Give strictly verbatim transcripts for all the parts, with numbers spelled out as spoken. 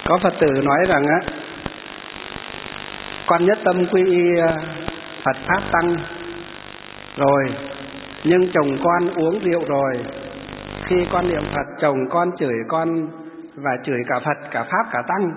Có Phật tử nói rằng á, con nhất tâm quy y Phật Pháp Tăng rồi, nhưng chồng con uống rượu rồi, khi con niệm Phật chồng con chửi con và chửi cả Phật, cả Pháp, cả Tăng.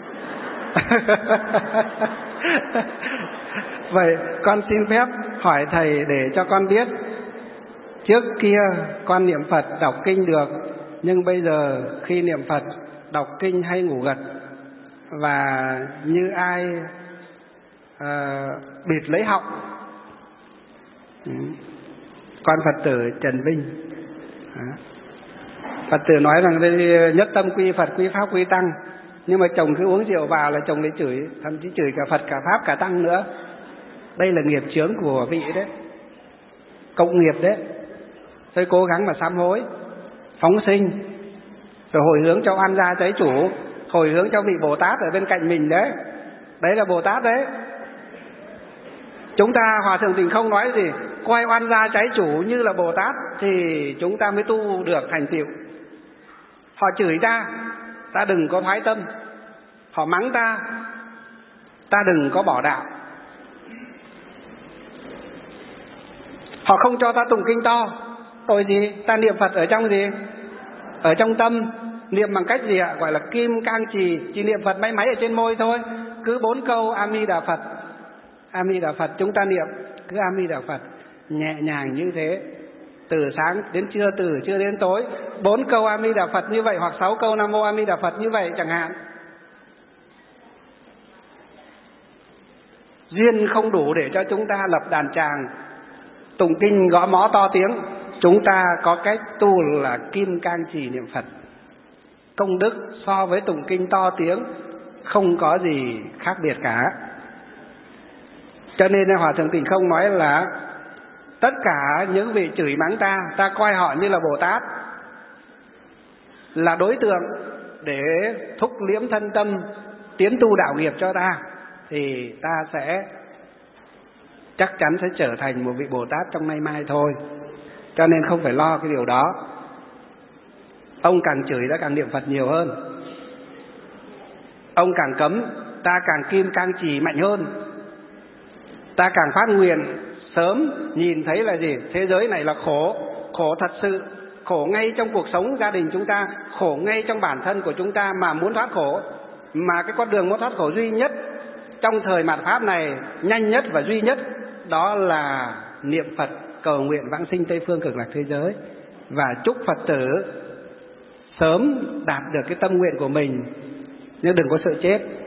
Vậy con xin phép hỏi thầy để cho con biết, trước kia con niệm Phật đọc kinh được, nhưng bây giờ khi niệm Phật đọc kinh hay ngủ gật, và như ai à, bịt lấy họng. Con Phật tử Trần Vinh, Phật tử nói rằng đây nhất tâm quy Phật, quy Pháp, quy Tăng, nhưng mà chồng cứ uống rượu vào là chồng lấy chửi, thậm chí chửi cả Phật, cả Pháp, cả Tăng nữa. Đây là nghiệp chướng của vị đấy, cộng nghiệp đấy. Tôi cố gắng mà sám hối, phóng sinh, rồi hồi hướng cho oan gia trái chủ, hồi hướng cho vị Bồ Tát ở bên cạnh mình đấy. Đấy là Bồ Tát đấy. Chúng ta Hòa Thượng Tình Không nói gì? Coi oan gia trái chủ như là Bồ Tát thì chúng ta mới tu được thành tựu. Họ chửi ta, ta đừng có thoái tâm. Họ mắng ta, ta đừng có bỏ đạo. Họ không cho ta tụng kinh to, tội gì? Ta niệm Phật ở trong gì? Ở trong tâm. Niệm bằng cách gì ạ? Gọi là kim cang trì. Chỉ niệm Phật máy máy ở trên môi thôi. Cứ bốn câu A Di Đà Phật, A Di Đà Phật. Chúng ta niệm cứ A Di Đà Phật nhẹ nhàng như thế, từ sáng đến trưa, từ trưa đến tối. Bốn câu A Di Đà Phật như vậy, hoặc sáu câu Nam Mô A Di Đà Phật như vậy chẳng hạn. Duyên không đủ để cho chúng ta lập đàn tràng tụng kinh gõ mõ to tiếng. Chúng ta có cách tu là kim cang trì niệm Phật. Công đức so với tụng kinh to tiếng không có gì khác biệt cả. Cho nên Hòa Thượng Tình Không nói là tất cả những vị chửi mắng ta, ta coi họ như là Bồ Tát, là đối tượng để thúc liễm thân tâm, tiến tu đạo nghiệp cho ta, thì ta sẽ chắc chắn sẽ trở thành một vị Bồ Tát trong nay mai thôi. Cho nên không phải lo cái điều đó. Ông càng chửi ta càng niệm Phật nhiều hơn. Ông càng cấm, ta càng kim cang trì mạnh hơn. Ta càng phát nguyện sớm nhìn thấy là gì? Thế giới này là khổ, khổ thật sự, khổ ngay trong cuộc sống gia đình chúng ta, khổ ngay trong bản thân của chúng ta mà muốn thoát khổ. Mà cái con đường muốn thoát khổ duy nhất trong thời mạt Pháp này, nhanh nhất và duy nhất, đó là niệm Phật cầu nguyện vãng sinh Tây Phương Cực Lạc thế giới. Và chúc Phật tử sớm đạt được cái tâm nguyện của mình, nhưng đừng có sợ chết.